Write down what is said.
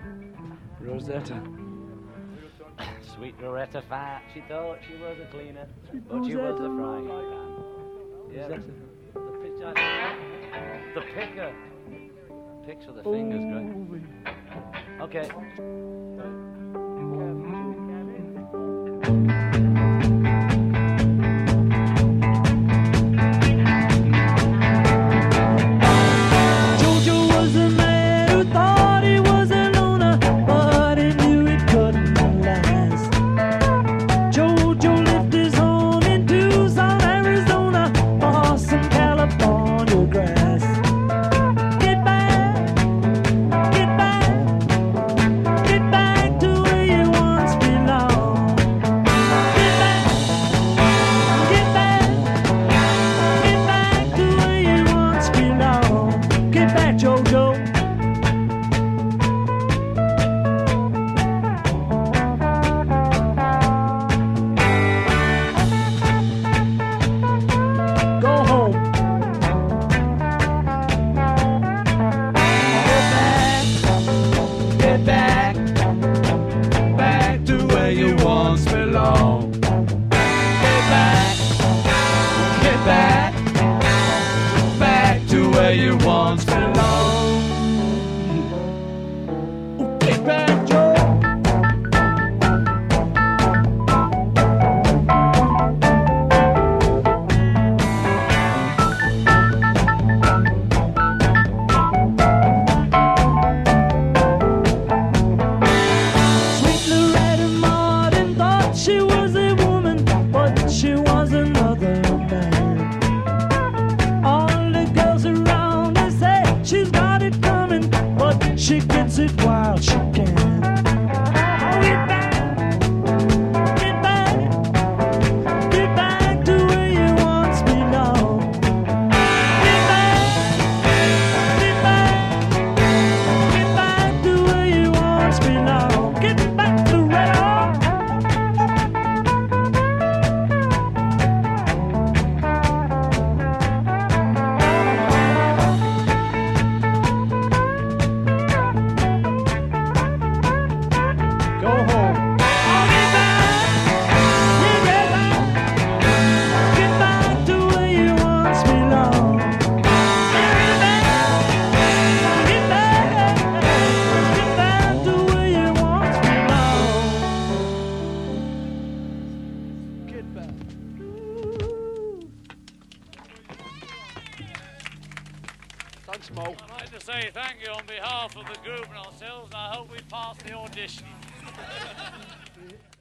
Rosetta. Sweet Loretta Fat, she thought she was a cleaner, but she was a frying pan. Yeah, the picker. Picks with the fingers, great. Okay. You once belonged. Get back, Joe. Sweet Loretta Martin thought she was a woman, but she was another man. She's got it coming, but she gets it while she can. Get back, get back, get back to where you once belonged. Get back, get back, get back to where you once belonged. Get back to Red Thanks, Mo. I'd like to say thank you on behalf of the group and ourselves, and I hope we pass the audition.